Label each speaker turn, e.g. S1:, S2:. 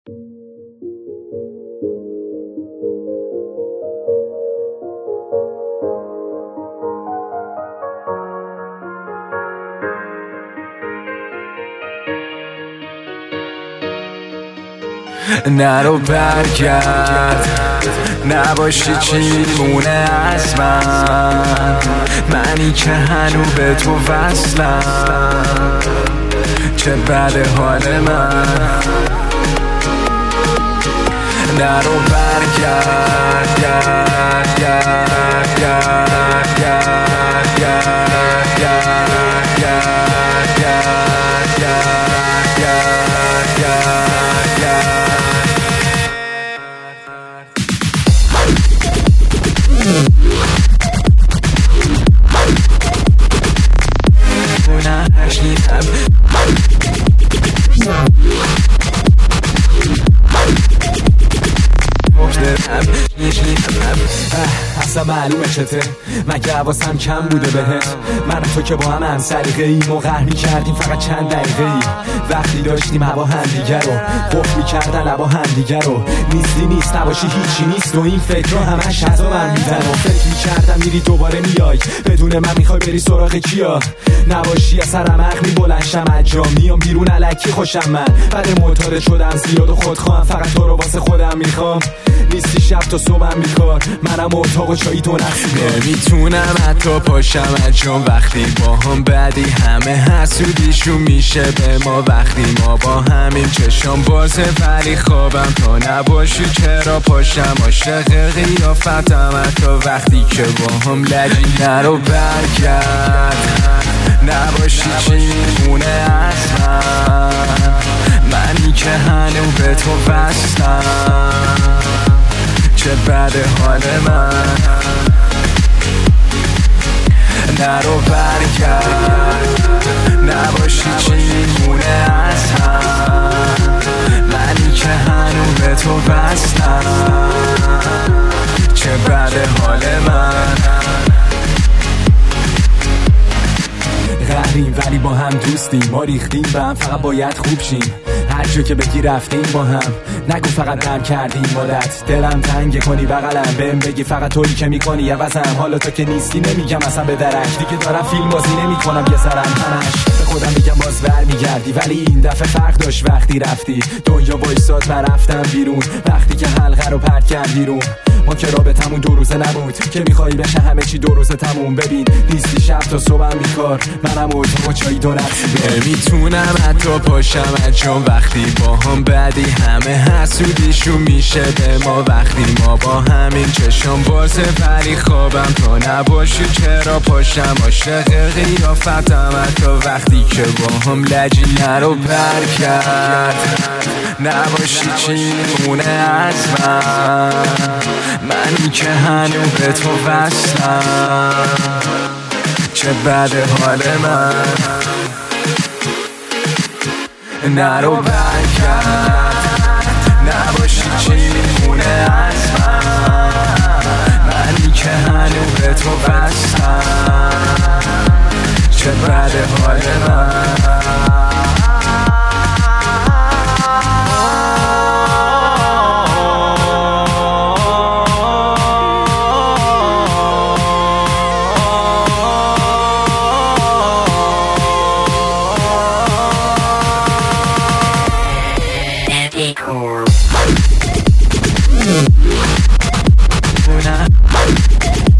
S1: نرو برگرد، نباشی چی مونه از منی که هنو به تو وصلم. چه بده حال من. نرو برگرد، گرد گرد گرد گرد گرد گرد گرد گرد گرد گرد گرد گرد.
S2: اصلا معلومه چته، مگه حواسم کم بوده بهت؟ من و تو که با هم سلیقه ایم و قهر می‌کردیم فقط چند دقیقه ای. وقتی داشتیم هوا همدیگه رو قفل می‌کردن لبا همدیگه رو. نیستی نیست، نباشی هیچی نیست و این فکر رو همش حضا من میدن و فکر می‌کردم میری دوباره میای بدون من میخوای بری سراغ کیا. نباشی اثر عمق میبلنشم اجام میام بیرون الکی خوشم من. بعد معتاد شدم زیاد و خودخواهم، فقط تو رو واسه خودم میخوام. نیستی شب تا صبحم بیکار، منم اتاق و چایی تو
S1: نمیتونم حتی پاشم چون وقتی با هم بعدی همه حسودیشون میشه به ما. وقتی ما با همین چشم بازه ولی خوابم تا نباشی چرا پاشم. عاشق قیافتم حتی وقتی که با هم لجی. نرو برگرد، نباشی چی مونه از منی که هنو به تو وصلم. چه بده حال من. نرو برگرد، نباشی چی مونه از منی که هنو به تو وصلم. چه بده حال من.
S2: قهریم ولی با هم دوستیم، ما ریختیم به هم فقط باید خوب شیم. هر جا که بگی رفتیم با هم، نگو فقط غم کردیم مدت. دلم تنگ کنی بغلم بهم بگی فقط تویی که میکنی عوضم. حالا تو که نیستی نمیگم اصلا به درک، دیگه دارم فیلم بازی نمیکنم یه ذرم همش. به خودم میگم باز برمیگردی ولی این دفعه فرق داشت وقتی رفتی. دنیا وایساد من رفتم بیرون وقتی که حلقه رو پرت کرد بیرون. ما که رابطمون 2 روزه نبود که میخوایی بشه همه چی 2 روزه تموم. ببین نیستی شب تا صبحم بیکار، منم اتاق و چایی دو رقصی.
S1: نمیتونم حتی پاشم چون وقتی با هم بعدی همه حسودیشون میشه به ما. وقتی ما با همین چشم بازه ولی خوابم تا نباشی چرا پاشم. عاشق قیافتم حتی وقتی که با هم لجی. نرو برگرد، نباشی چی مونه از منی که هنو به تو وصلم. چه بده حال من. نرو برگرد، نباشی چی مونه از منی که هنو به تو وصلم. چه بده حال من.
S3: Cool.